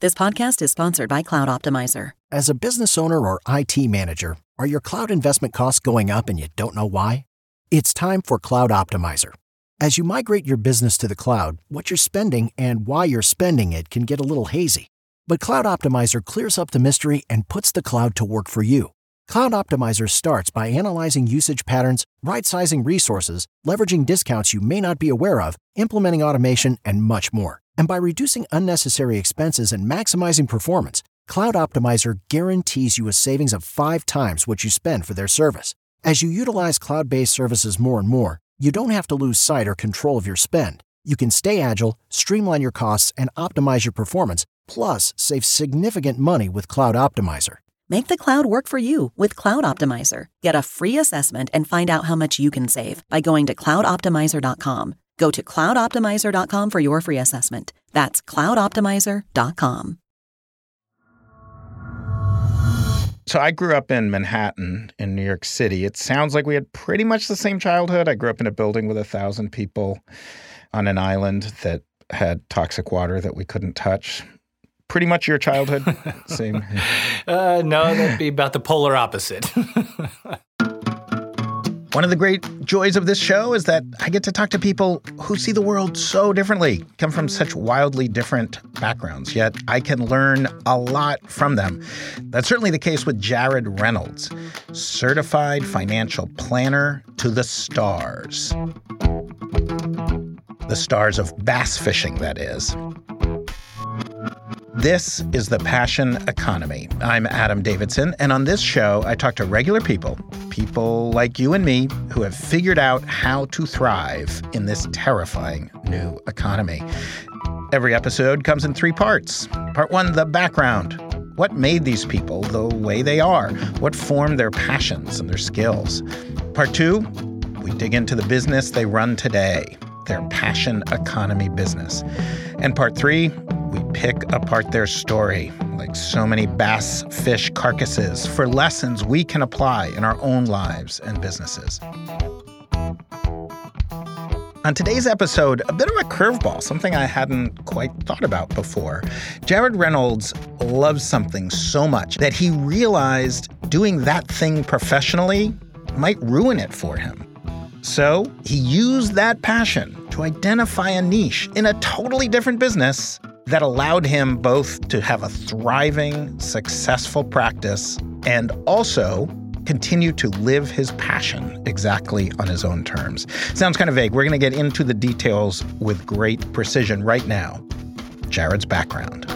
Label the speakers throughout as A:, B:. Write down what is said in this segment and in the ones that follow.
A: This podcast is sponsored by Cloud Optimizer.
B: As a business owner or IT manager, are your cloud investment costs going up and you don't know why? It's time for Cloud Optimizer. As you migrate your business to the cloud, what you're spending and why you're spending it can get a little hazy. But Cloud Optimizer clears up the mystery and puts the cloud to work for you. Cloud Optimizer starts by analyzing usage patterns, right-sizing resources, leveraging discounts you may not be aware of, implementing automation, and much more. And by reducing unnecessary expenses and maximizing performance, Cloud Optimizer guarantees you a savings of 5 times what you spend for their service. As you utilize cloud-based services more and more, you don't have to lose sight or control of your spend. You can stay agile, streamline your costs, and optimize your performance, plus save significant money with Cloud Optimizer.
A: Make the cloud work for you with Cloud Optimizer. Get a free assessment and find out how much you can save by going to cloudoptimizer.com. Go to cloudoptimizer.com for your free assessment. That's cloudoptimizer.com.
C: So I grew up in Manhattan in New York City. It sounds like we had pretty much the same childhood. I grew up in a building with 1,000 people on an island that had toxic water that we couldn't touch. Pretty much your childhood? Same.
D: No, that'd be about the polar opposite.
C: One of the great joys of this show is that I get to talk to people who see the world so differently, come from such wildly different backgrounds, yet I can learn a lot from them. That's certainly the case with Jared Reynolds, certified financial planner to the stars. The stars of bass fishing, that is. This is The Passion Economy. I'm Adam Davidson, and on this show, I talk to regular people like you and me, who have figured out how to thrive in this terrifying new economy. Every episode comes in 3 parts. Part 1, the background. What made these people the way they are? What formed their passions and their skills? Part 2, we dig into the business they run today, their passion economy business. And part 3, we pick apart their story, like so many bass fish carcasses, for lessons we can apply in our own lives and businesses. On today's episode, a bit of a curveball, something I hadn't quite thought about before. Jared Reynolds loves something so much that he realized doing that thing professionally might ruin it for him. So he used that passion to identify a niche in a totally different business that allowed him both to have a thriving, successful practice and also continue to live his passion exactly on his own terms. Sounds kind of vague. We're going to get into the details with great precision right now. Jared's background.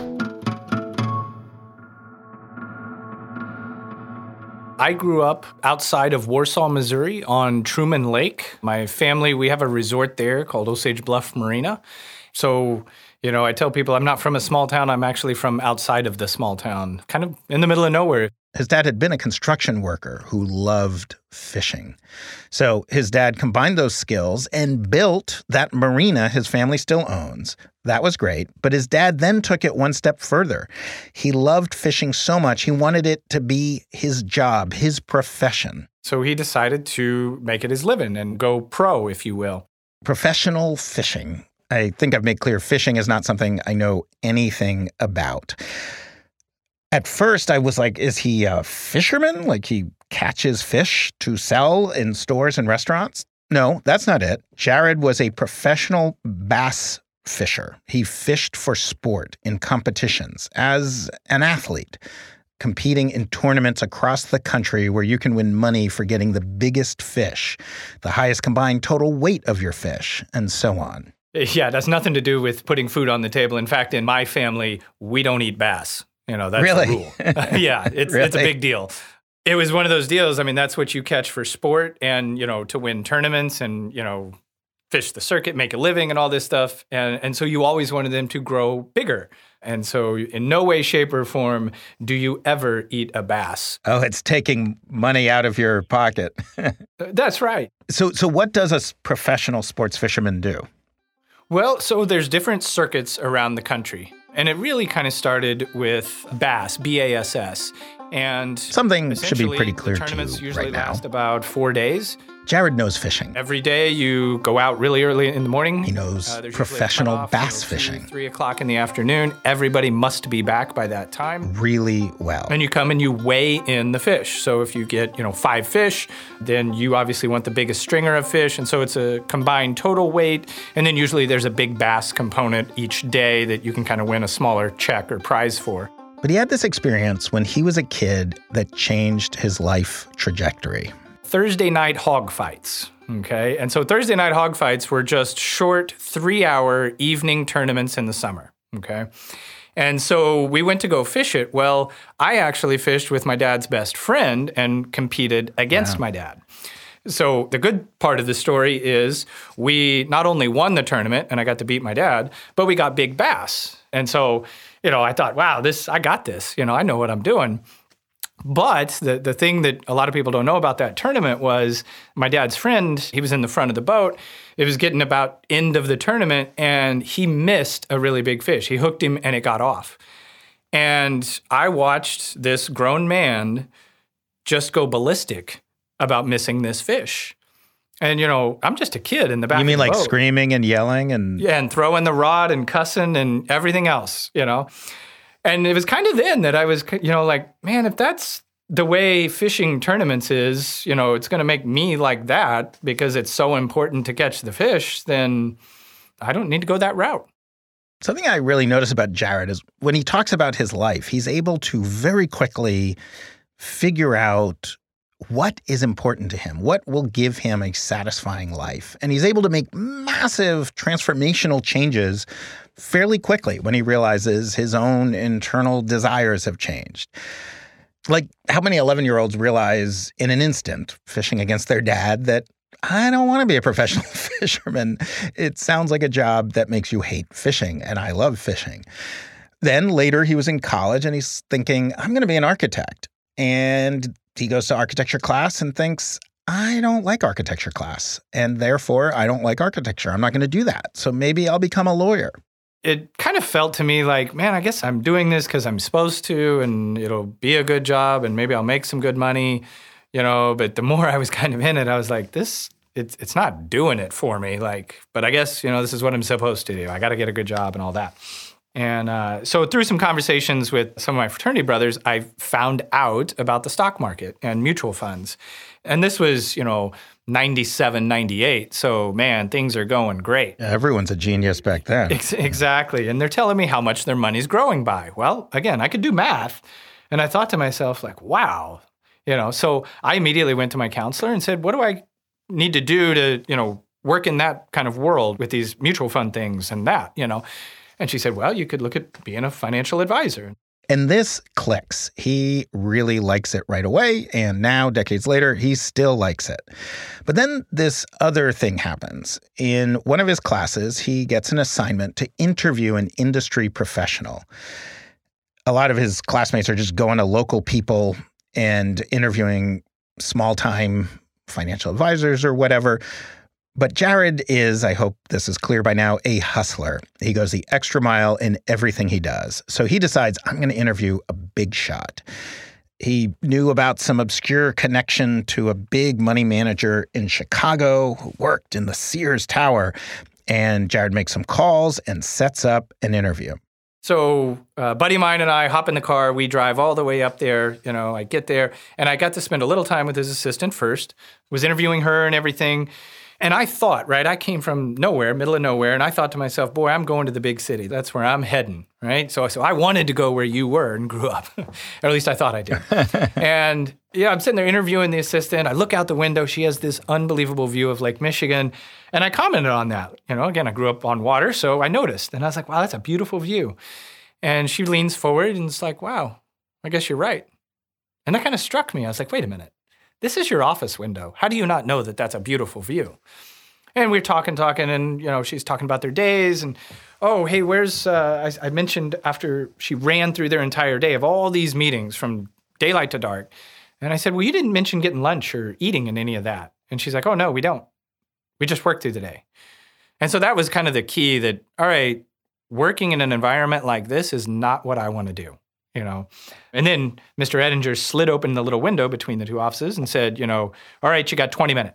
D: I grew up outside of Warsaw, Missouri on Truman Lake. My family, we have a resort there called Osage Bluff Marina. So, I tell people I'm not from a small town. I'm actually from outside of the small town, kind of in the middle of nowhere.
C: His dad had been a construction worker who loved fishing. So his dad combined those skills and built that marina his family still owns. That was great. But his dad then took it one step further. He loved fishing so much, he wanted it to be his job, his profession.
D: So he decided to make it his living and go pro, if you will.
C: Professional fishing. I think I've made clear fishing is not something I know anything about. At first, I was like, is he a fisherman? Like he catches fish to sell in stores and restaurants? No, that's not it. Jared was a professional bass fisher. He fished for sport in competitions as an athlete, competing in tournaments across the country where you can win money for getting the biggest fish, the highest combined total weight of your fish, and so on.
D: Yeah, that's nothing to do with putting food on the table. In fact, in my family, we don't eat bass. That's
C: really?
D: The rule. Yeah, it's a big deal. It was one of those deals. I mean, that's what you catch for sport and, to win tournaments and, fish the circuit, make a living and all this stuff. And so you always wanted them to grow bigger. And so in no way, shape, or form do you ever eat a bass.
C: Oh, it's taking money out of your pocket.
D: That's right.
C: So what does a professional sports fisherman do?
D: Well, so there's different circuits around the country. And it really kind of started with bass, B-A-S-S. And
C: something should be pretty clear to you
D: tournaments usually
C: right now.
D: last about 4 days.
C: Jared knows fishing.
D: Every day you go out really early in the morning.
C: He knows professional bass fishing.
D: 3 o'clock in the afternoon. Everybody must be back by that time.
C: Really well.
D: And you come and you weigh in the fish. So if you get, 5 fish, then you obviously want the biggest stringer of fish. And so it's a combined total weight. And then usually there's a big bass component each day that you can kind of win a smaller check or prize for.
C: But he had this experience when he was a kid that changed his life trajectory.
D: Thursday night hog fights, okay? And so Thursday night hog fights were just short 3-hour evening tournaments in the summer, okay? And so we went to go fish it. Well, I actually fished with my dad's best friend and competed against my dad. So the good part of the story is we not only won the tournament and I got to beat my dad, but we got big bass. And so, I thought, wow, I got this. I know what I'm doing. But the thing that a lot of people don't know about that tournament was my dad's friend, he was in the front of the boat. It was getting about end of the tournament, and he missed a really big fish. He hooked him, and it got off. And I watched this grown man just go ballistic about missing this fish. And, I'm just a kid in the back of the boat.
C: You mean like screaming and yelling?
D: Yeah, and throwing the rod and cussing and everything else, And it was kind of then that I was, like, man, if that's the way fishing tournaments is, it's going to make me like that because it's so important to catch the fish, then I don't need to go that route.
C: Something I really notice about Jared is when he talks about his life, he's able to very quickly figure out what is important to him, what will give him a satisfying life. And he's able to make massive transformational changes fairly quickly when he realizes his own internal desires have changed. Like how many 11-year-olds realize in an instant, fishing against their dad, that I don't want to be a professional fisherman. It sounds like a job that makes you hate fishing, and I love fishing. Then later he was in college and he's thinking, I'm going to be an architect. And he goes to architecture class and thinks, I don't like architecture class, and therefore I don't like architecture. I'm not going to do that. So maybe I'll become a lawyer.
D: It kind of felt to me like, man, I guess I'm doing this because I'm supposed to, and it'll be a good job, and maybe I'll make some good money, But the more I was kind of in it, I was like, it's not doing it for me. But I guess, this is what I'm supposed to do. I got to get a good job and all that. And so through some conversations with some of my fraternity brothers, I found out about the stock market and mutual funds. And this was, 97, 98. So, man, things are going great.
C: Yeah, everyone's a genius back then.
D: Exactly. And they're telling me how much their money's growing by. Well, again, I could do math. And I thought to myself, like, wow. So I immediately went to my counselor and said, what do I need to do to, work in that kind of world with these mutual fund things and that, And she said, well, you could look at being a financial advisor.
C: And this clicks. He really likes it right away. And now, decades later, he still likes it. But then this other thing happens. In one of his classes, he gets an assignment to interview an industry professional. A lot of his classmates are just going to local people and interviewing small-time financial advisors or whatever. But Jared is, I hope this is clear by now, a hustler. He goes the extra mile in everything he does. So he decides, I'm going to interview a big shot. He knew about some obscure connection to a big money manager in Chicago who worked in the Sears Tower. And Jared makes some calls and sets up an interview.
D: So a buddy of mine and I hop in the car. We drive all the way up there. I get there. And I got to spend a little time with his assistant first. Was interviewing her and everything. And I thought, right, I came from nowhere, middle of nowhere, and I thought to myself, boy, I'm going to the big city. That's where I'm heading, right? So I wanted to go where you were and grew up, or at least I thought I did. And I'm sitting there interviewing the assistant. I look out the window. She has this unbelievable view of Lake Michigan, and I commented on that. Again, I grew up on water, so I noticed. And I was like, wow, that's a beautiful view. And she leans forward and it's like, wow, I guess you're right. And that kind of struck me. I was like, wait a minute. This is your office window. How do you not know that that's a beautiful view? And we're talking, and, she's talking about their days. And, oh, hey, where's, I mentioned after she ran through their entire day of all these meetings from daylight to dark. And I said, well, you didn't mention getting lunch or eating and any of that. And she's like, oh, no, we don't. We just work through the day. And so that was kind of the key that, all right, working in an environment like this is not what I want to do. And then Mr. Ettinger slid open the little window between the two offices and said, all right, you got 20 minutes.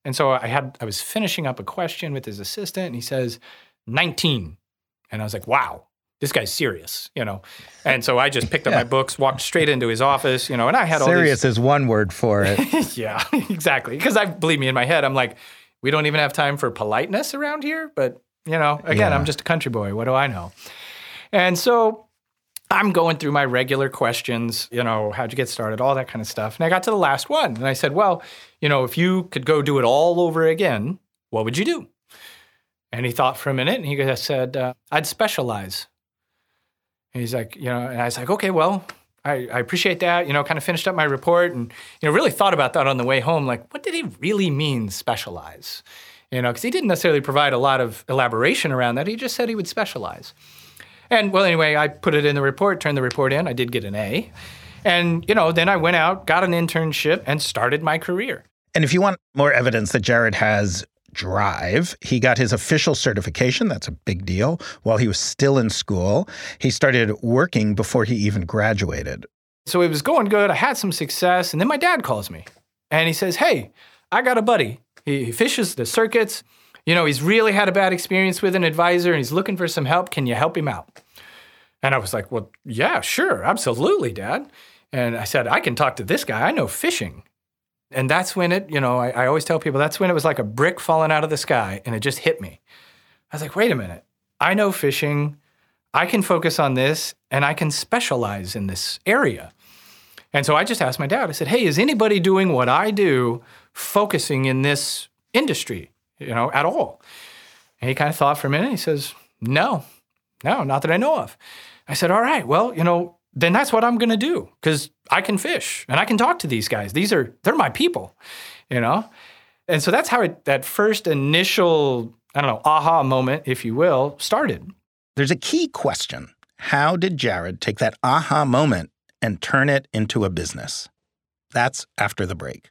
D: And so I was finishing up a question with his assistant, and he says, 19. And I was like, wow, this guy's serious, And so I just picked up my books, walked straight into his office, and I had
C: serious is one word for it.
D: Yeah, exactly. Because believe me, in my head, I'm like, we don't even have time for politeness around here. But, again, I'm just a country boy. What do I know? And so I'm going through my regular questions, how'd you get started, all that kind of stuff. And I got to the last one. And I said, well, if you could go do it all over again, what would you do? And he thought for a minute, and he said, I'd specialize. And he's like, and I was like, okay, well, I appreciate that, kind of finished up my report and, really thought about that on the way home. Like, what did he really mean, specialize? Because he didn't necessarily provide a lot of elaboration around that. He just said he would specialize. And, well, anyway, I put it in the report, turned the report in. I did get an A. And, then I went out, got an internship, and started my career.
C: And if you want more evidence that Jared has drive, he got his official certification. That's a big deal. While he was still in school, he started working before he even graduated.
D: So it was going good. I had some success. And then my dad calls me and he says, hey, I got a buddy. He fishes the circuits. He's really had a bad experience with an advisor and he's looking for some help. Can you help him out? And I was like, well, yeah, sure. Absolutely, Dad. And I said, I can talk to this guy. I know fishing. And that's when it, I always tell people, that's when it was like a brick falling out of the sky and it just hit me. I was like, wait a minute. I know fishing. I can focus on this and I can specialize in this area. And so I just asked my dad, I said, hey, is anybody doing what I do, focusing in this industry, at all? And he kind of thought for a minute. He says, no, not that I know of. I said, all right, well, then that's what I'm going to do because I can fish and I can talk to these guys. They're my people, And so that's how that first initial, aha moment, if you will, started.
C: There's a key question. How did Jared take that aha moment and turn it into a business? That's after the break.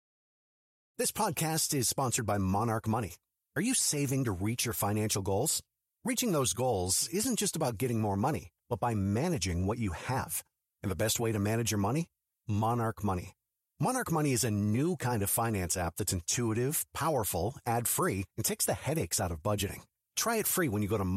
B: This podcast is sponsored by Monarch Money. Are you saving to reach your financial goals? Reaching those goals isn't just about getting more money, but by managing what you have. And the best way to manage your money? Monarch Money. Monarch Money is a new kind of finance app that's intuitive, powerful, ad-free, and takes the headaches out of budgeting. Try it free when you go to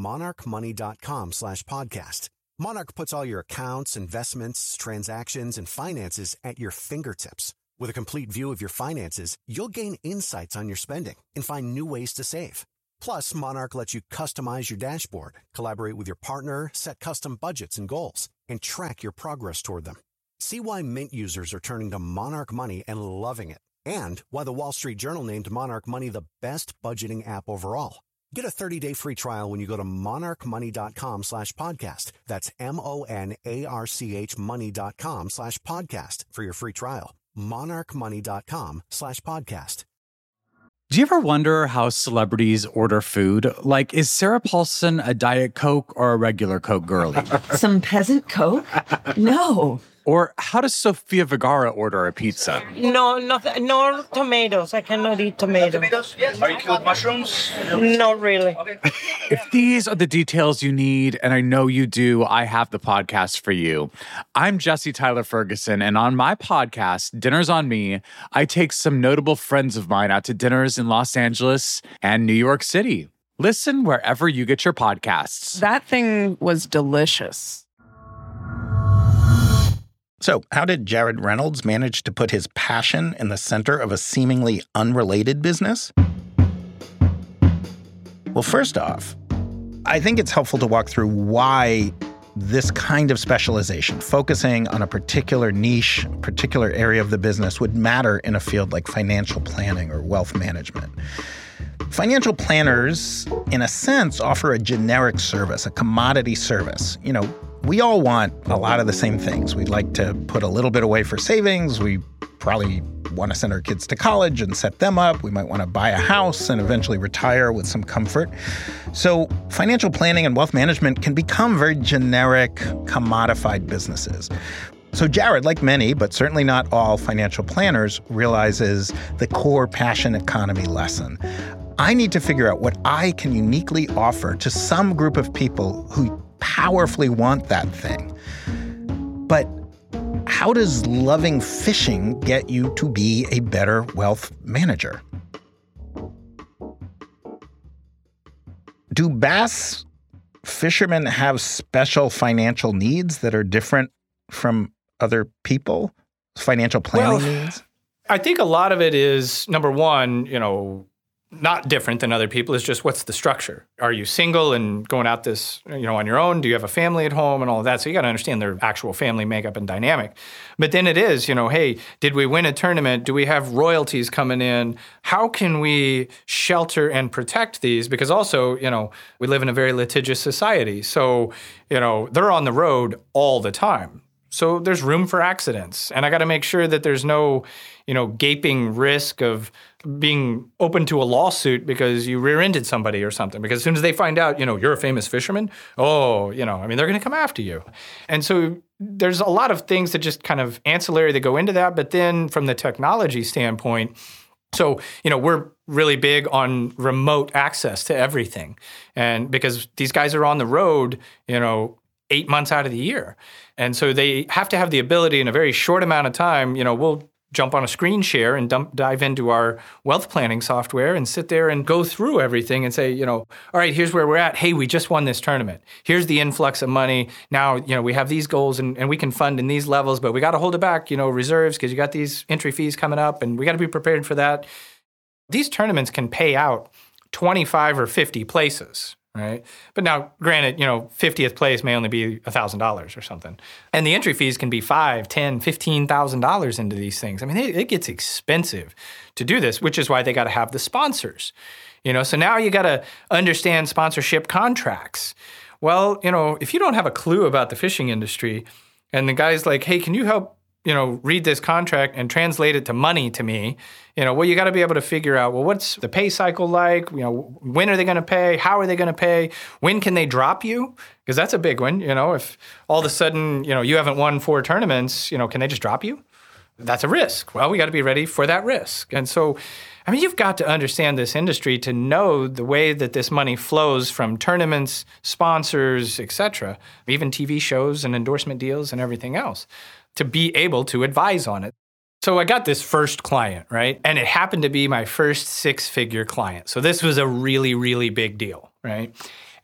B: monarchmoney.com/podcast. Monarch puts all your accounts, investments, transactions, and finances at your fingertips. With a complete view of your finances, you'll gain insights on your spending and find new ways to save. Plus, Monarch lets you customize your dashboard, collaborate with your partner, set custom budgets and goals, and track your progress toward them. See why Mint users are turning to Monarch Money and loving it, and why the Wall Street Journal named Monarch Money the best budgeting app overall. Get a 30-day free trial when you go to monarchmoney.com/podcast. That's MONARCH money.com/podcast for your free trial. monarchmoney.com/podcast.
E: Do you ever wonder how celebrities order food? Like, is Sarah Paulson a Diet Coke or a regular Coke girlie?
F: Some peasant Coke? No.
E: Or how does Sofia Vergara order a pizza?
G: No tomatoes. I cannot eat tomatoes.
H: Are you cool with mushrooms?
G: Not really.
H: Okay.
E: If these are the details you need, and I know you do, I have the podcast for you. I'm Jesse Tyler Ferguson, and on my podcast, Dinners on Me, I take some notable friends of mine out to dinners in Los Angeles and New York City. Listen wherever you get your podcasts.
F: That thing was delicious.
C: So, how did Jared Reynolds manage to put his passion in the center of a seemingly unrelated business? Well, first off, I think it's helpful to walk through why this kind of specialization, focusing on a particular niche, particular area of the business, would matter in a field like financial planning or wealth management. Financial planners, in a sense, offer a generic service, a commodity service. We all want a lot of the same things. We'd like to put a little bit away for savings. We probably want to send our kids to college and set them up. We might want to buy a house and eventually retire with some comfort. So financial planning and wealth management can become very generic, commodified businesses. So Jared, like many, but certainly not all financial planners, realizes the core passion economy lesson. I need to figure out what I can uniquely offer to some group of people who powerfully want that thing. But how does loving fishing get you to be a better wealth manager? Do bass fishermen have special financial needs that are different from other people? Financial planning needs?
D: I think a lot of it is, number one, not different than other people. It's just, what's the structure? Are you single and going out this, on your own? Do you have a family at home and all of that? So you got to understand their actual family makeup and dynamic. But then it is, hey, did we win a tournament? Do we have royalties coming in? How can we shelter and protect these? Because also, we live in a very litigious society. So, they're on the road all the time. So there's room for accidents. And I got to make sure that there's no, gaping risk of being open to a lawsuit because you rear-ended somebody or something. Because as soon as they find out, you're a famous fisherman, they're going to come after you. And so there's a lot of things that just kind of ancillary that go into that. But then from the technology standpoint, so, we're really big on remote access to everything. And because these guys are on the road, 8 months out of the year. And so they have to have the ability in a very short amount of time, we'll jump on a screen share and dive into our wealth planning software and sit there and go through everything and say, all right, here's where we're at. Hey, we just won this tournament. Here's the influx of money. Now, we have these goals and we can fund in these levels, but we got to hold it back, reserves, because you got these entry fees coming up and we got to be prepared for that. These tournaments can pay out 25 or 50 places. Right. But now, granted, 50th place may only be $1,000 or something. And the entry fees can be $5,000, $10,000, $15,000 into these things. I mean, it gets expensive to do this, which is why they got to have the sponsors. So now you got to understand sponsorship contracts. Well, if you don't have a clue about the fishing industry and the guy's like, hey, can you help read this contract and translate it to money to me, you got to be able to figure out, what's the pay cycle like? When are they going to pay? How are they going to pay? When can they drop you? Because that's a big one. If all of a sudden, you haven't won 4 tournaments, can they just drop you? That's a risk. Well, we got to be ready for that risk. And so, you've got to understand this industry to know the way that this money flows from tournaments, sponsors, et cetera, even TV shows and endorsement deals and everything else, to be able to advise on it. So I got this first client, right? And it happened to be my first 6-figure client. So this was a really, really big deal, right?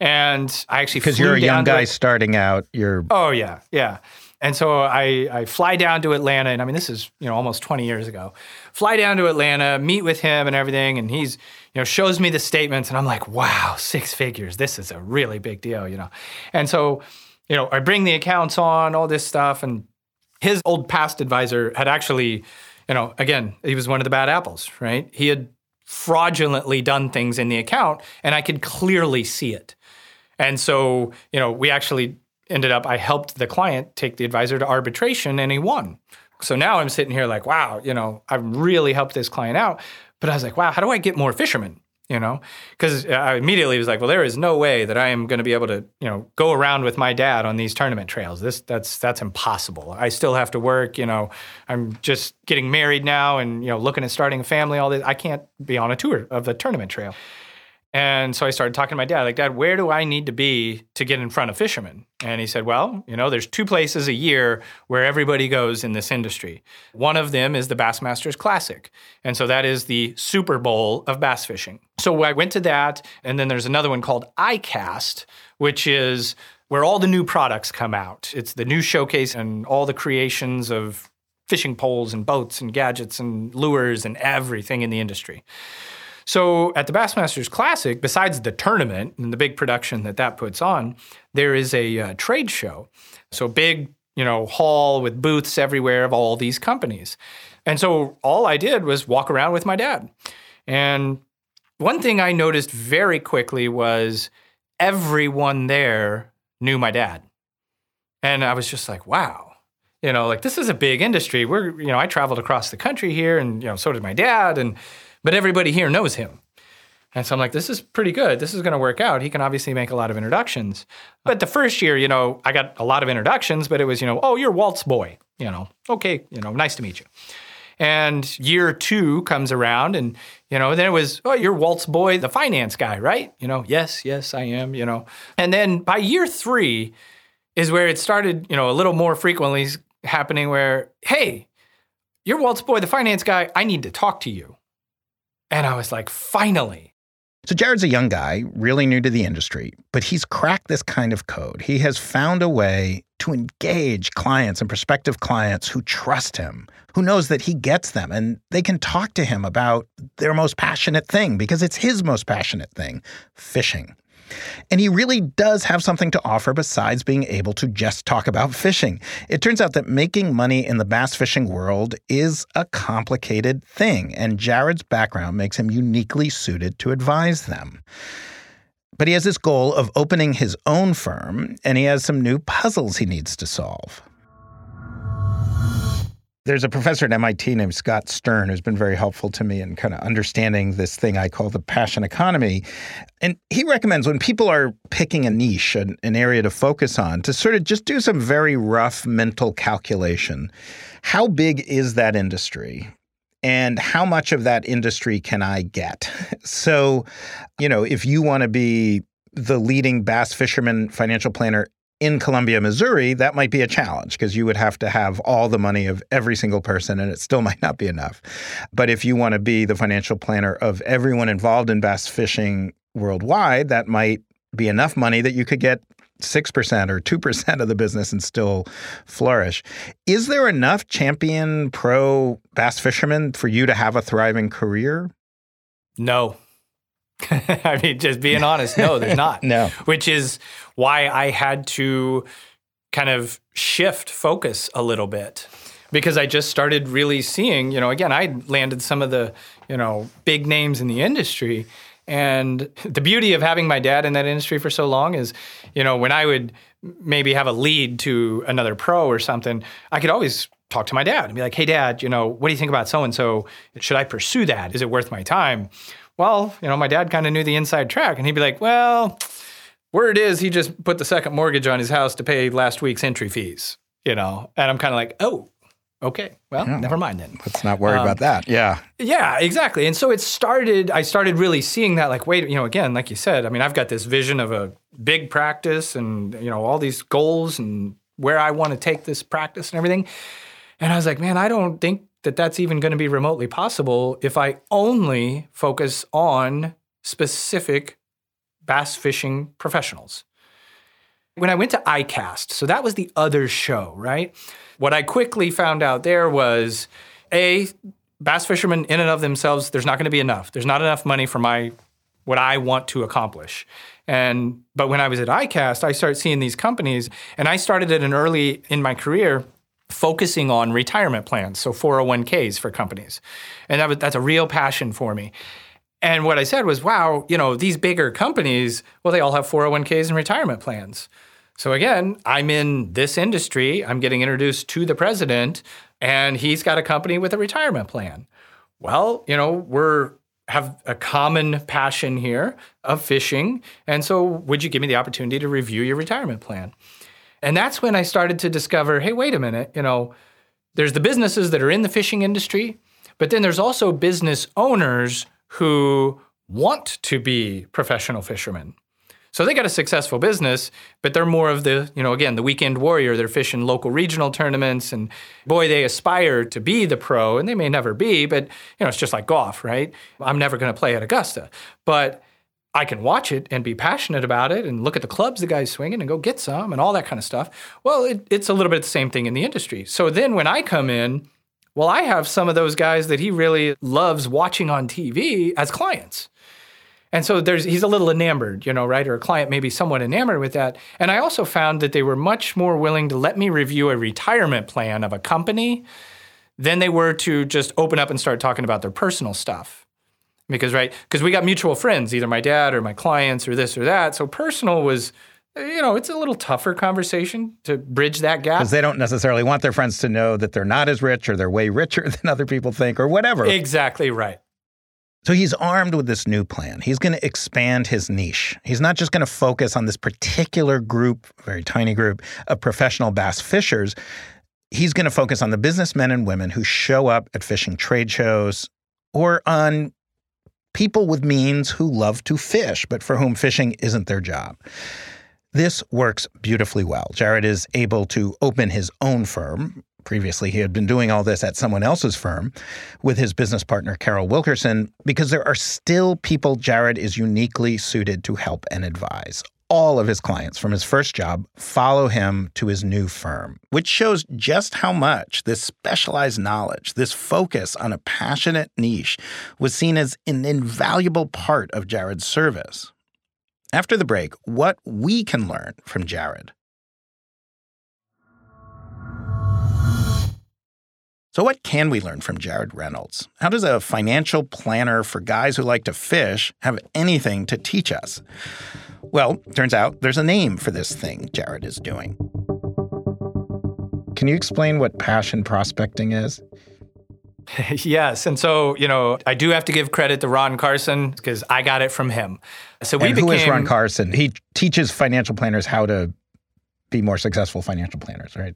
D: And I actually
C: because you're a young guy starting out.
D: Oh, yeah. And so I fly down to Atlanta, and this is, almost 20 years ago. Fly down to Atlanta, meet with him and everything, and he's, shows me the statements, and I'm like, wow, 6 figures. This is a really big deal, And so, I bring the accounts on, all this stuff, and his old past advisor had actually, again, he was one of the bad apples, right? He had fraudulently done things in the account, and I could clearly see it. And so, we actually ended up, I helped the client take the advisor to arbitration, and he won. So now I'm sitting here like, wow, I've really helped this client out. But I was like, wow, how do I get more fishermen? Because I immediately was like, well, there is no way that I am going to be able to, go around with my dad on these tournament trails. That's impossible. I still have to work. I'm just getting married now and, looking at starting a family, all this. I can't be on a tour of the tournament trail. And so I started talking to my dad, like, Dad, where do I need to be to get in front of fishermen? And he said, well, there's 2 places a year where everybody goes in this industry. One of them is the Bassmasters Classic. And so that is the Super Bowl of bass fishing. So I went to that. And then there's another one called ICAST, which is where all the new products come out. It's the new showcase and all the creations of fishing poles and boats and gadgets and lures and everything in the industry. So at the Bassmasters Classic, besides the tournament and the big production that puts on, there is a trade show. So big, hall with booths everywhere of all these companies. And so all I did was walk around with my dad. And one thing I noticed very quickly was everyone there knew my dad. And I was just like, wow. This is a big industry. I traveled across the country here and, so did my dad. But everybody here knows him. And so I'm like, this is pretty good. This is going to work out. He can obviously make a lot of introductions. But the first year, I got a lot of introductions, but it was, oh, you're Walt's boy. Okay, nice to meet you. And year 2 comes around and, then it was, oh, you're Walt's boy, the finance guy, right? Yes, I am, And then by year 3 is where it started, a little more frequently happening where, hey, you're Walt's boy, the finance guy. I need to talk to you. And I was like, finally.
C: So Jared's a young guy, really new to the industry, but he's cracked this kind of code. He has found a way to engage clients and prospective clients who trust him, who knows that he gets them, and they can talk to him about their most passionate thing, because it's his most passionate thing, fishing. And he really does have something to offer besides being able to just talk about fishing. It turns out that making money in the bass fishing world is a complicated thing, and Jared's background makes him uniquely suited to advise them. But he has this goal of opening his own firm, and he has some new puzzles he needs to solve. There's a professor at MIT named Scott Stern who's been very helpful to me in kind of understanding this thing I call the passion economy. And he recommends when people are picking a niche, an area to focus on, to sort of just do some very rough mental calculation. How big is that industry? And how much of that industry can I get? So, if you want to be the leading bass fisherman financial planner in Columbia, Missouri, that might be a challenge because you would have to have all the money of every single person and it still might not be enough. But if you want to be the financial planner of everyone involved in bass fishing worldwide, that might be enough money that you could get 6% or 2% of the business and still flourish. Is there enough champion pro bass fishermen for you to have a thriving career?
D: No. I mean, just being honest, no, there's not.
C: No.
D: Which is why I had to kind of shift focus a little bit, because I just started really seeing, again, I landed some of the, big names in the industry. And the beauty of having my dad in that industry for so long is, when I would maybe have a lead to another pro or something, I could always talk to my dad and be like, hey, Dad, what do you think about so-and-so? Should I pursue that? Is it worth my time? Well, my dad kind of knew the inside track, and he'd be like, well, word is he just put the second mortgage on his house to pay last week's entry fees, and I'm kind of like, oh, okay, well, never mind then.
C: Let's not worry about that. Yeah.
D: Yeah, exactly. And so I started really seeing that, like, wait, again, like you said, I mean, I've got this vision of a big practice and, all these goals and where I want to take this practice and everything. And I was like, man, I don't think that that's even going to be remotely possible if I only focus on specific bass fishing professionals. When I went to ICAST, so that was the other show, right? What I quickly found out there was, bass fishermen in and of themselves, there's not going to be enough. There's not enough money for what I want to accomplish. But when I was at ICAST, I started seeing these companies, and I started at an early in my career focusing on retirement plans, so 401ks for companies. And that's a real passion for me. And what I said was, wow, these bigger companies, well, they all have 401ks and retirement plans. So again, I'm in this industry, I'm getting introduced to the president, and he's got a company with a retirement plan. Well, we have a common passion here of fishing, and so would you give me the opportunity to review your retirement plan? And that's when I started to discover, hey, wait a minute, there's the businesses that are in the fishing industry, but then there's also business owners who want to be professional fishermen. So they got a successful business, but they're more of the, again, the weekend warrior. They're fishing local regional tournaments, and boy, they aspire to be the pro, and they may never be, but, it's just like golf, right? I'm never going to play at Augusta, but I can watch it and be passionate about it and look at the clubs the guy's swinging and go get some and all that kind of stuff. Well, it's a little bit the same thing in the industry. So then when I come in, well, I have some of those guys that he really loves watching on TV as clients. And so he's a little enamored, right? Or a client may be somewhat enamored with that. And I also found that they were much more willing to let me review a retirement plan of a company than they were to just open up and start talking about their personal stuff. Because we got mutual friends, either my dad or my clients or this or that. So personal was, it's a little tougher conversation to bridge that gap.
C: Because they don't necessarily want their friends to know that they're not as rich or they're way richer than other people think or whatever.
D: Exactly right.
C: So he's armed with this new plan. He's going to expand his niche. He's not just going to focus on this particular group, very tiny group, of professional bass fishers. He's going to focus on the businessmen and women who show up at fishing trade shows or on people with means who love to fish, but for whom fishing isn't their job. This works beautifully well. Jared is able to open his own firm, Previously, he had been doing all this at someone else's firm with his business partner, Carol Wilkerson, because there are still people Jared is uniquely suited to help and advise. All of his clients from his first job follow him to his new firm, which shows just how much this specialized knowledge, this focus on a passionate niche, was seen as an invaluable part of Jared's service. After the break, what we can learn from Jared. So what can we learn from Jared Reynolds? How does a financial planner for guys who like to fish have anything to teach us? Well, turns out there's a name for this thing Jared is doing. Can you explain what passion prospecting is?
D: Yes. And so, I do have to give credit to Ron Carson because I got it from him. So
C: who is Ron Carson? He teaches financial planners how to be more successful financial planners, right?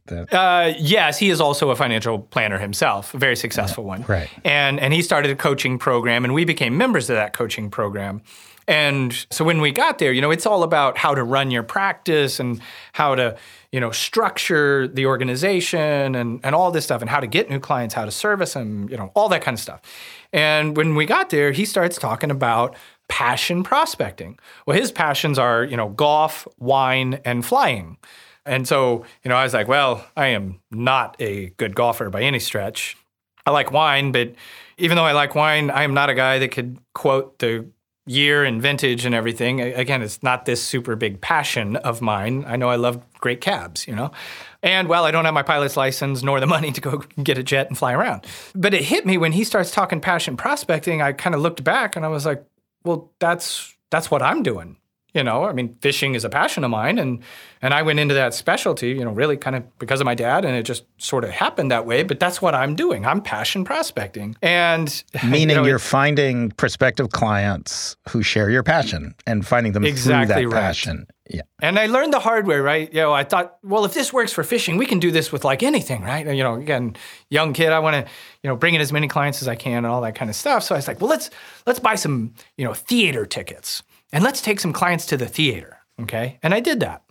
D: Yes, he is also a financial planner himself, a very successful one.
C: Right.
D: And he started a coaching program, and we became members of that coaching program. And so when we got there, it's all about how to run your practice and how to, structure the organization and all this stuff and how to get new clients, how to service them, all that kind of stuff. And when we got there, he starts talking about passion prospecting. Well, his passions are, golf, wine, and flying. And so, I was like, well, I am not a good golfer by any stretch. I like wine, but even though I like wine, I am not a guy that could quote the year and vintage and everything. Again, it's not this super big passion of mine. I know I love great cabs, And well, I don't have my pilot's license nor the money to go get a jet and fly around. But it hit me when he starts talking passion prospecting. I kind of looked back and I was like, well, that's what I'm doing. Fishing is a passion of mine. And I went into that specialty, really kind of because of my dad. And it just sort of happened that way. But that's what I'm doing. I'm passion prospecting. And
C: meaning you're finding prospective clients who share your passion and finding them
D: exactly
C: through that
D: right.
C: passion. Yeah.
D: And I learned the hard way, right? I thought, well, if this works for fishing, we can do this with like anything, right? Again, young kid, I want to, bring in as many clients as I can and all that kind of stuff. So I was like, well, let's buy some, theater tickets. And let's take some clients to the theater, okay? And I did that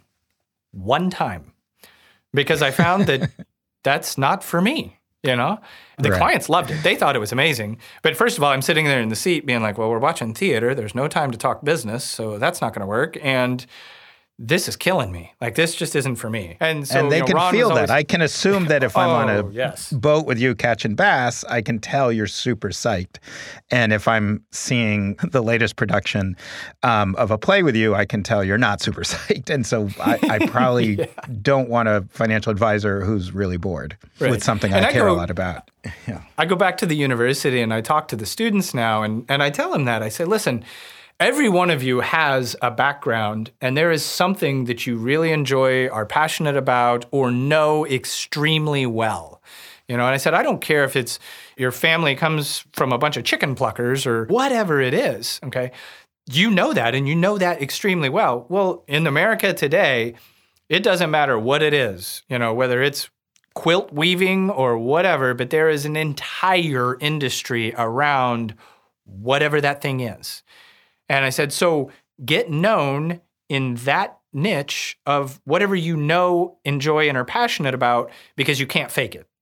D: one time because I found that that's not for me, The
C: Right.
D: clients loved it. They thought it was amazing. But first of all, I'm sitting there in the seat being like, well, we're watching theater. There's no time to talk business, so that's not going to work. And this is killing me. Like, this just isn't for me. And so
C: they can
D: Ron
C: feel
D: was
C: that.
D: always,
C: I can assume that if I'm on a
D: yes.
C: boat with you catching bass, I can tell you're super psyched. And if I'm seeing the latest production of a play with you, I can tell you're not super psyched. And so I probably don't want a financial advisor who's really bored with something I care a lot about. Yeah.
D: I go back to the university and I talk to the students now and I tell them that. I say, listen, every one of you has a background, and there is something that you really enjoy, are passionate about, or know extremely well. And I said, I don't care if it's your family comes from a bunch of chicken pluckers or whatever it is, okay? You know that, and you know that extremely well. Well, in America today, it doesn't matter what it is, whether it's quilt weaving or whatever, but there is an entire industry around whatever that thing is. And I said, so get known in that niche of whatever you know, enjoy, and are passionate about because you can't fake it.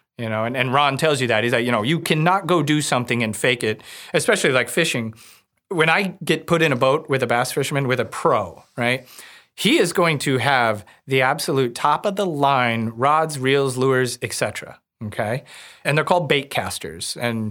D: And Ron tells you that. He's like, you cannot go do something and fake it, especially like fishing. When I get put in a boat with a bass fisherman, with a pro, right, he is going to have the absolute top of the line rods, reels, lures, etc. Okay. And they're called bait casters. And,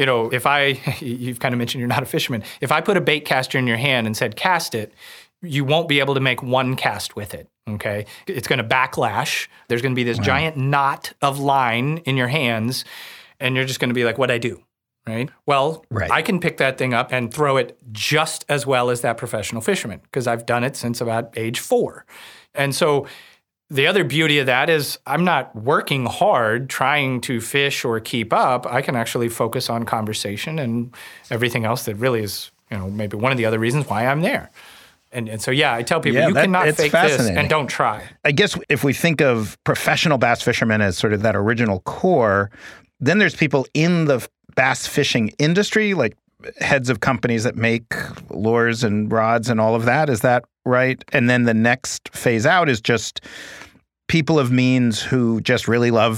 D: you've kind of mentioned you're not a fisherman. If I put a bait caster in your hand and said, cast it, you won't be able to make one cast with it. Okay. It's going to backlash. There's going to be this giant knot of line in your hands. And you're just going to be like, what'd I do? Right. Well, I can pick that thing up and throw it just as well as that professional fisherman because I've done it since about age 4. And so the other beauty of that is I'm not working hard trying to fish or keep up. I can actually focus on conversation and everything else that really is, maybe one of the other reasons why I'm there. And so, I tell people, you cannot fake this and don't try.
C: I guess if we think of professional bass fishermen as sort of that original core, then there's people in the bass fishing industry, like heads of companies that make lures and rods and all of that. Is that right? And then the next phase out is just people of means who just really love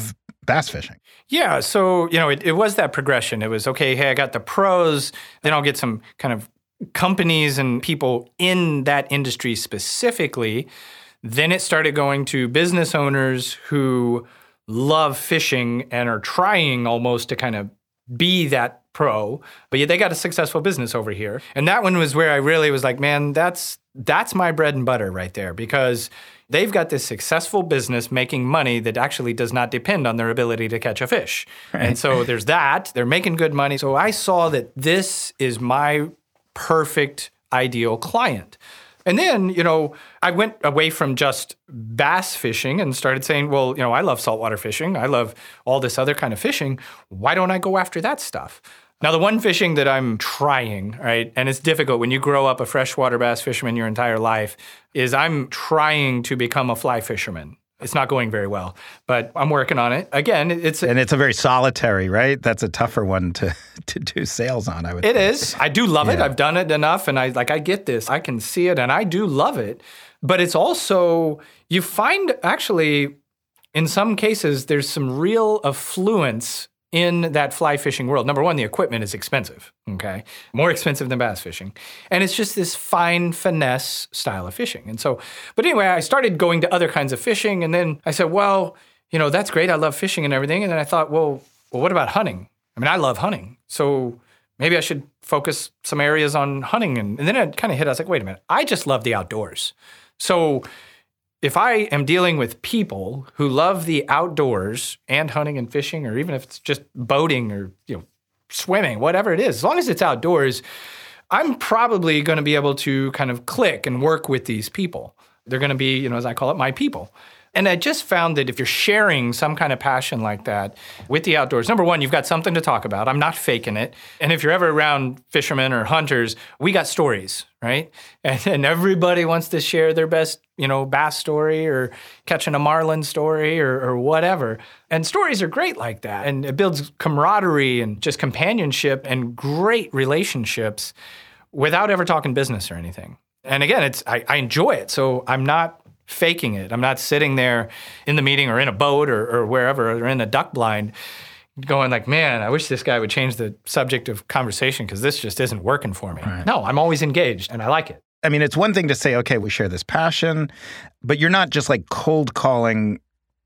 C: bass fishing.
D: Yeah. So, it was that progression. It was, okay, hey, I got the pros, then I'll get some kind of companies and people in that industry specifically. Then it started going to business owners who love fishing and are trying almost to kind of be that pro, but they got a successful business over here. And that one was where I really was like, man, that's my bread and butter right there, because they've got this successful business making money that actually does not depend on their ability to catch a fish. Right. And so there's that. They're making good money. So I saw that this is my perfect ideal client. And then, I went away from just bass fishing and started saying, well, I love saltwater fishing. I love all this other kind of fishing. Why don't I go after that stuff? Now, the one fishing that I'm trying, right, and it's difficult when you grow up a freshwater bass fisherman your entire life, is I'm trying to become a fly fisherman. It's not going very well, but I'm working on it. Again, it's
C: a very solitary, right? That's a tougher one to do sales on, I would think.
D: It is. I do love it. I've done it enough, and I get this. I can see it, and I do love it. But it's also, you find actually, in some cases, there's some real affluence in that fly fishing world. Number one, the equipment is expensive, okay? More expensive than bass fishing. And it's just this fine finesse style of fishing. And so, but anyway, I started going to other kinds of fishing, and then I said, well, that's great. I love fishing and everything. And then I thought, well, what about hunting? I mean, I love hunting. So maybe I should focus some areas on hunting. And then it kind of hit, I was like, wait a minute, I just love the outdoors. So if I am dealing with people who love the outdoors and hunting and fishing, or even if it's just boating or swimming, whatever it is, as long as it's outdoors, I'm probably going to be able to kind of click and work with these people. They're going to be, as I call it, my people. And I just found that if you're sharing some kind of passion like that with the outdoors, number one, you've got something to talk about. I'm not faking it. And if you're ever around fishermen or hunters, we got stories, right? And everybody wants to share their best, bass story or catching a marlin story or whatever. And stories are great like that. And it builds camaraderie and just companionship and great relationships without ever talking business or anything. And again, I enjoy it. So I'm not faking it. I'm not sitting there in the meeting or in a boat or wherever or in a duck blind going like, man, I wish this guy would change the subject of conversation because this just isn't working for me. Right. No, I'm always engaged and I like it.
C: I mean, it's one thing to say, okay, we share this passion, but you're not just like cold calling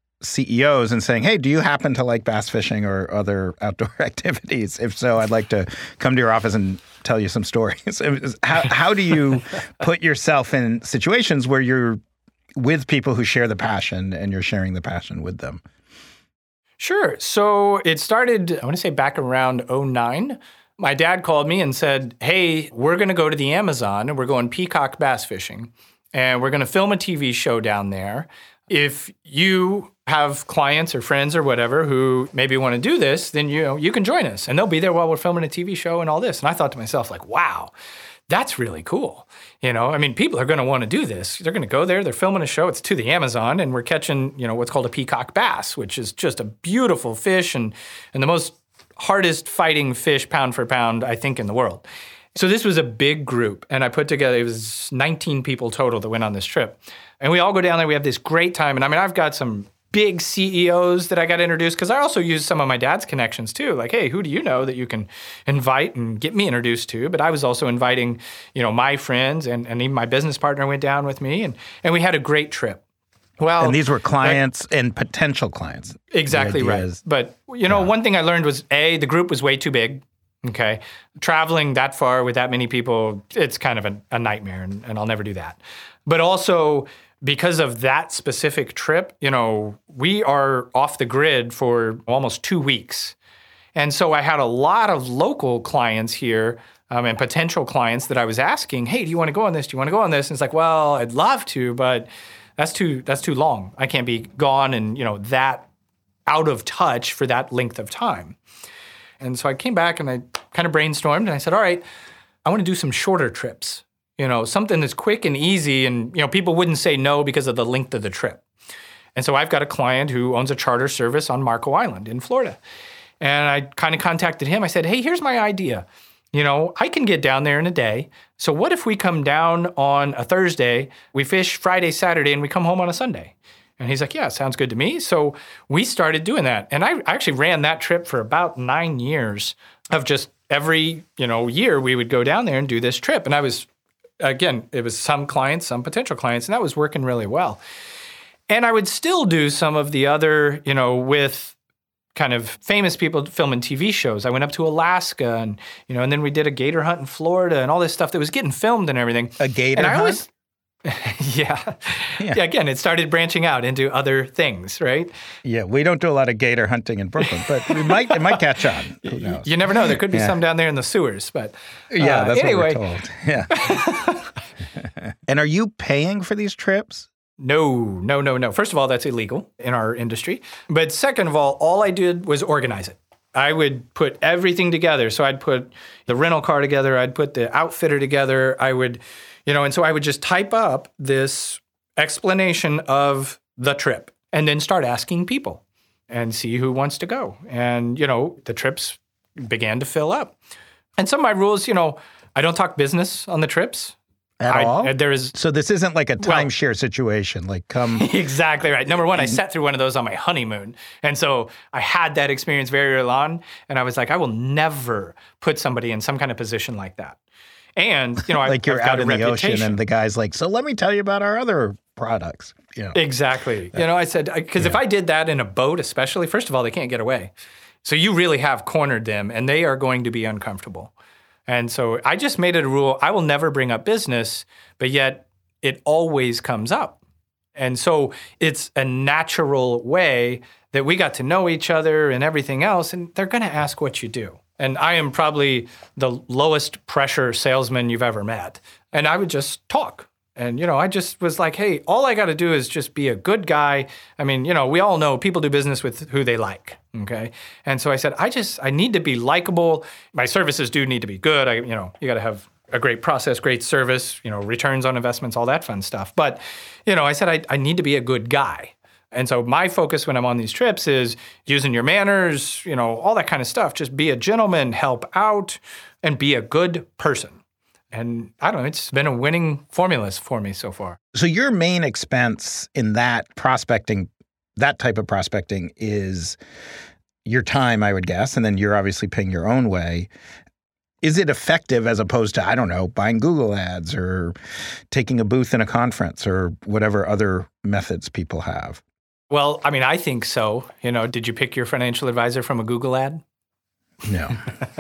C: CEOs and saying, hey, do you happen to like bass fishing or other outdoor activities? If so, I'd like to come to your office and tell you some stories. How do you put yourself in situations where you're with people who share the passion and you're sharing the passion with them?
D: Sure. So it started, I want to say back around 2009. My dad called me and said, hey, we're going to go to the Amazon and we're going peacock bass fishing and we're going to film a TV show down there. If you have clients or friends or whatever who maybe want to do this, then you can join us and they'll be there while we're filming a TV show and all this. And I thought to myself, like, wow, that's really cool. I mean, people are going to want to do this. They're going to go there. They're filming a show. It's to the Amazon, and we're catching, what's called a peacock bass, which is just a beautiful fish and the most hardest fighting fish pound for pound, I think, in the world. So this was a big group, and I put together, it was 19 people total that went on this trip. And we all go down there. We have this great time. And I mean, I've got some big CEOs that I got introduced because I also used some of my dad's connections too. Like, hey, who do you know that you can invite and get me introduced to? But I was also inviting, my friends and even my business partner went down with me and we had a great trip. Well,
C: and these were clients and potential clients.
D: Exactly right. But, one thing I learned was the group was way too big. Okay. Traveling that far with that many people, it's kind of a nightmare and I'll never do that. But also, because of that specific trip, we are off the grid for almost 2 weeks. And so I had a lot of local clients here and potential clients that I was asking, hey, do you want to go on this? Do you want to go on this? And it's like, well, I'd love to, but that's too long. I can't be gone and, that out of touch for that length of time. And so I came back and I kind of brainstormed and I said, all right, I want to do some shorter trips. Something that's quick and easy and, people wouldn't say no because of the length of the trip. And so I've got a client who owns a charter service on Marco Island in Florida. And I kind of contacted him. I said, hey, here's my idea. I can get down there in a day. So what if we come down on a Thursday, we fish Friday, Saturday, and we come home on a Sunday? And he's like, yeah, sounds good to me. So we started doing that. And I actually ran that trip for about 9 years of just every, year we would go down there and do this trip. And I was, again, it was some clients, some potential clients, and that was working really well. And I would still do some of the other, with kind of famous people filming TV shows. I went up to Alaska and then we did a gator hunt in Florida and all this stuff that was getting filmed and everything.
C: A gator hunt?
D: Yeah. Again, it started branching out into other things, right?
C: Yeah, we don't do a lot of gator hunting in Brooklyn, but it might catch on. Who knows?
D: You never know. There could be some down there in the sewers, but
C: that's
D: anyway.
C: what we're told. Yeah. And are you paying for these trips?
D: No. First of all, that's illegal in our industry. But second of all I did was organize it. I would put everything together. So I'd put the rental car together. I'd put the outfitter together. I would, and so I would just type up this explanation of the trip and then start asking people and see who wants to go. And, the trips began to fill up. And some of my rules, I don't talk business on the trips.
C: At all? So this isn't like a timeshare situation, like come...
D: Exactly right. Number one, I sat through one of those on my honeymoon. And so I had that experience very early on. And I was like, I will never put somebody in some kind of position like that. And,
C: like you're out in the
D: reputation.
C: ocean and the guy's like, so let me tell you about our other products.
D: Exactly. I said, because if I did that in a boat especially, first of all, they can't get away. So you really have cornered them and they are going to be uncomfortable. And so I just made it a rule, I will never bring up business, but yet it always comes up. And so it's a natural way that we got to know each other and everything else, and they're going to ask what you do. And I am probably the lowest pressure salesman you've ever met. And I would just talk. And, I just was like, hey, all I got to do is just be a good guy. I mean, we all know people do business with who they like, okay? And so I said, I need to be likable. My services do need to be good. You got to have a great process, great service, returns on investments, all that fun stuff. But, I said, I need to be a good guy. And so my focus when I'm on these trips is using your manners, all that kind of stuff. Just be a gentleman, help out, and be a good person. And I don't know, it's been a winning formula for me so far.
C: So your main expense in that prospecting, that type of prospecting is your time, I would guess, and then you're obviously paying your own way. Is it effective as opposed to, I don't know, buying Google ads or taking a booth in a conference or whatever other methods people have?
D: Well, I mean, I think so. Did you pick your financial advisor from a Google ad?
C: No.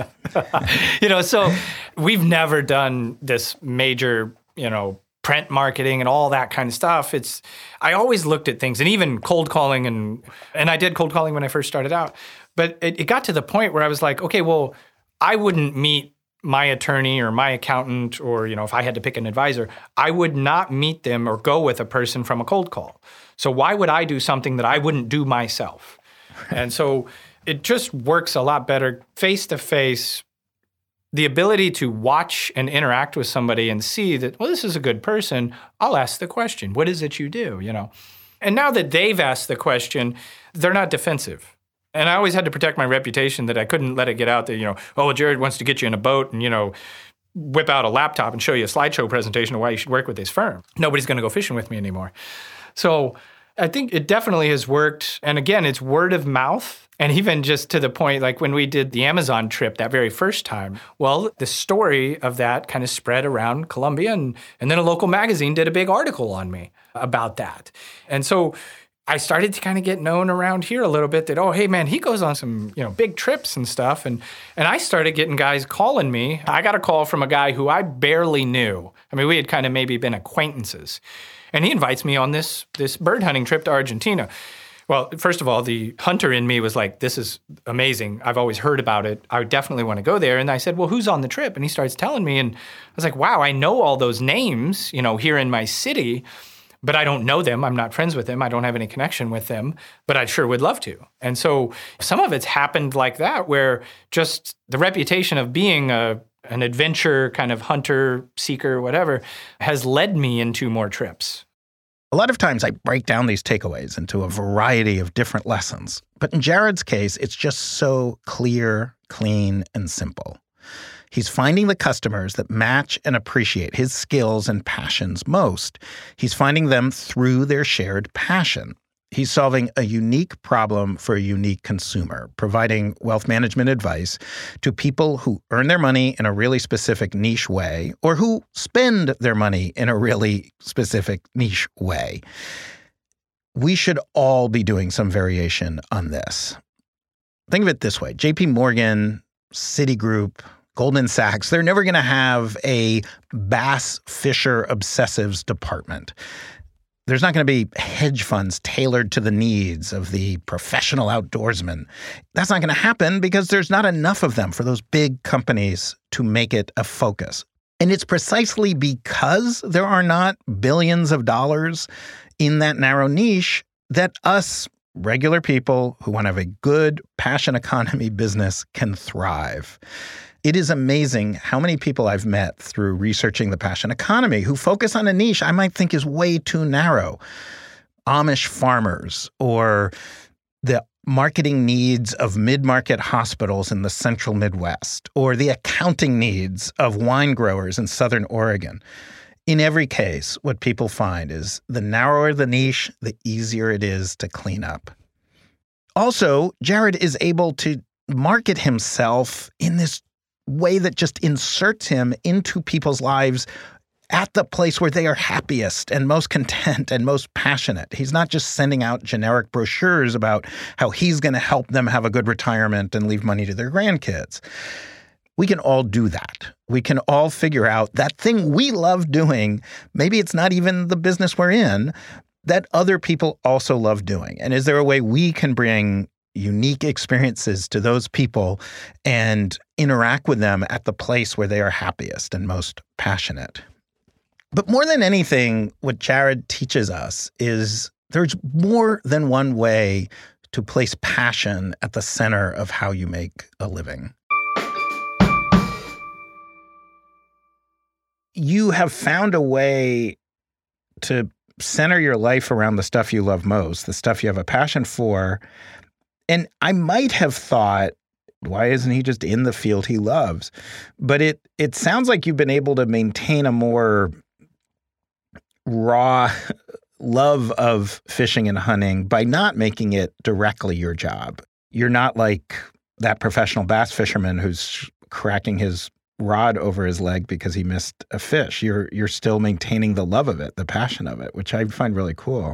D: So we've never done this major, print marketing and all that kind of stuff. I always looked at things, and even cold calling, and I did cold calling when I first started out. But it got to the point where I was like, okay, well, I wouldn't meet my attorney or my accountant, or, if I had to pick an advisor, I would not meet them or go with a person from a cold call. So why would I do something that I wouldn't do myself? And so it just works a lot better face-to-face. The ability to watch and interact with somebody and see that, well, this is a good person, I'll ask the question, what is it you do, And now that they've asked the question, they're not defensive. And I always had to protect my reputation that I couldn't let it get out that, oh, Jared wants to get you in a boat and, whip out a laptop and show you a slideshow presentation of why you should work with his firm. Nobody's going to go fishing with me anymore. So I think it definitely has worked. And again, it's word of mouth. And even just to the point, like when we did the Amazon trip that very first time, well, the story of that kind of spread around Columbia. And then a local magazine did a big article on me about that. And so I started to kind of get known around here a little bit that, oh, hey, man, he goes on some, big trips and stuff. And I started getting guys calling me. I got a call from a guy who I barely knew. I mean, we had kind of maybe been acquaintances. And he invites me on this bird hunting trip to Argentina. Well, first of all, the hunter in me was like, this is amazing. I've always heard about it. I would definitely want to go there. And I said, well, who's on the trip? And he starts telling me. And I was like, wow, I know all those names, here in my city, but I don't know them. I'm not friends with them. I don't have any connection with them, but I sure would love to. And so some of it's happened like that, where just the reputation of being an adventure kind of hunter, seeker, whatever, has led me into more trips.
C: A lot of times I break down these takeaways into a variety of different lessons. But in Jared's case, it's just so clear, clean, and simple. He's finding the customers that match and appreciate his skills and passions most. He's finding them through their shared passion. He's solving a unique problem for a unique consumer, providing wealth management advice to people who earn their money in a really specific niche way or who spend their money in a really specific niche way. We should all be doing some variation on this. Think of it this way. JP Morgan, Citigroup, Goldman Sachs, they're never going to have a Bass Fisher obsessives department. There's not going to be hedge funds tailored to the needs of the professional outdoorsman. That's not going to happen because there's not enough of them for those big companies to make it a focus. And it's precisely because there are not billions of dollars in that narrow niche that us regular people who want to have a good passion economy business can thrive. It is amazing how many people I've met through researching the passion economy who focus on a niche I might think is way too narrow. Amish farmers or the marketing needs of mid-market hospitals in the central Midwest or the accounting needs of wine growers in Southern Oregon. In every case, what people find is the narrower the niche, the easier it is to clean up. Also, Jared is able to market himself in this way that just inserts him into people's lives at the place where they are happiest and most content and most passionate. He's not just sending out generic brochures about how he's going to help them have a good retirement and leave money to their grandkids. We can all do that. We can all figure out that thing we love doing. Maybe it's not even the business we're in, that other people also love doing. And is there a way we can bring unique experiences to those people and interact with them at the place where they are happiest and most passionate? But more than anything, what Jared teaches us is there's more than one way to place passion at the center of how you make a living. You have found a way to center your life around the stuff you love most, the stuff you have a passion for. And I might have thought, why isn't he just in the field he loves? But it sounds like you've been able to maintain a more raw love of fishing and hunting by not making it directly your job. You're not like that professional bass fisherman who's cracking his rod over his leg because he missed a fish. You're still maintaining the love of it, the passion of it, which I find really cool.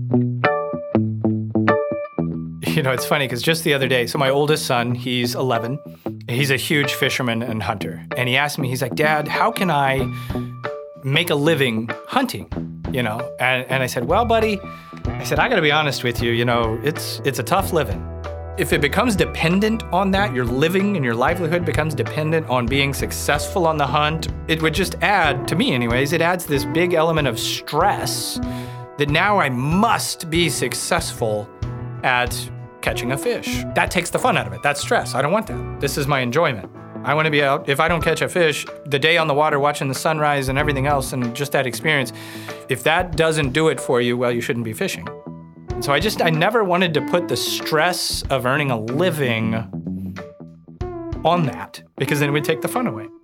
D: You know, it's funny because just the other day, so my oldest son, he's 11. He's a huge fisherman and hunter. And he asked me, he's like, Dad, how can I make a living hunting? You know, and I said, well, buddy, I said, I got to be honest with you. You know, it's a tough living. If it becomes dependent on that, your living and your livelihood becomes dependent on being successful on the hunt, it would just add, to me anyways, it adds this big element of stress that now I must be successful at catching a fish. That takes the fun out of it. That's stress. I don't want that. This is my enjoyment. I want to be out. If I don't catch a fish, the day on the water watching the sunrise and everything else and just that experience, if that doesn't do it for you, well, you shouldn't be fishing. So I never wanted to put the stress of earning a living on that because then it would take the fun away.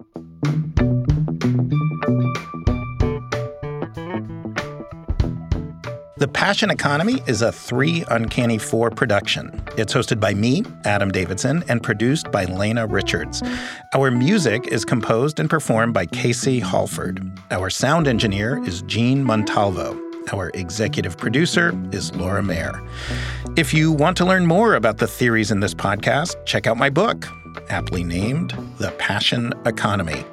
C: The Passion Economy is a 3 Uncanny 4 production. It's hosted by me, Adam Davidson, and produced by Lena Richards. Our music is composed and performed by Casey Halford. Our sound engineer is Gene Montalvo. Our executive producer is Laura Mayer. If you want to learn more about the theories in this podcast, check out my book, aptly named The Passion Economy.